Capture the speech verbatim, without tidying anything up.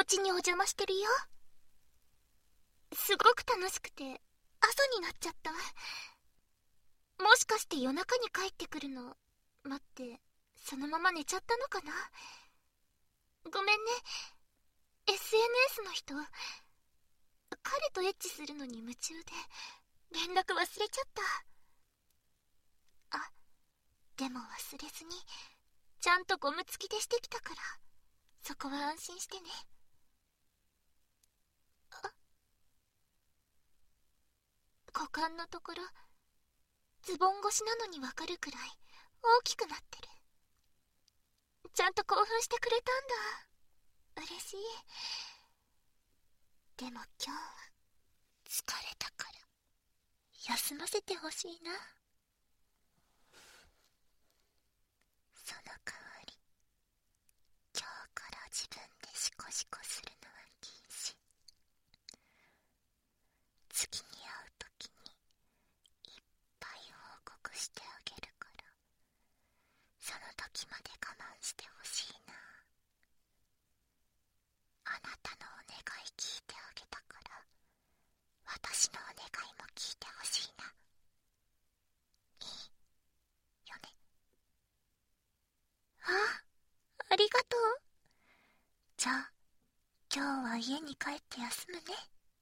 家にお邪魔してるよ。すごく楽しくて朝になっちゃった。もしかして夜中に帰ってくるの待ってそのまま寝ちゃったのかな。ごめんね。 エスエヌエス の人、彼とエッチするのに夢中で連絡忘れちゃった。あ、でも忘れずにちゃんとゴム付きでしてきたから、そこは安心してね。あ、股間のところズボン越しなのにわかるくらい大きくなってる。ちゃんと興奮してくれたんだ。嬉しい。でも今日は疲れたから休ませてほしいな。その代わり今日から自分でシコシコするのは禁止。次に会う時にいっぱい報告してあげるから、その時まで我慢してほしいな。あなたのお願い聞いてあげたから、私のお願いも聞いてほしいな。いいよね。あ、ありがとう。じゃあ今日は家に帰って休むね。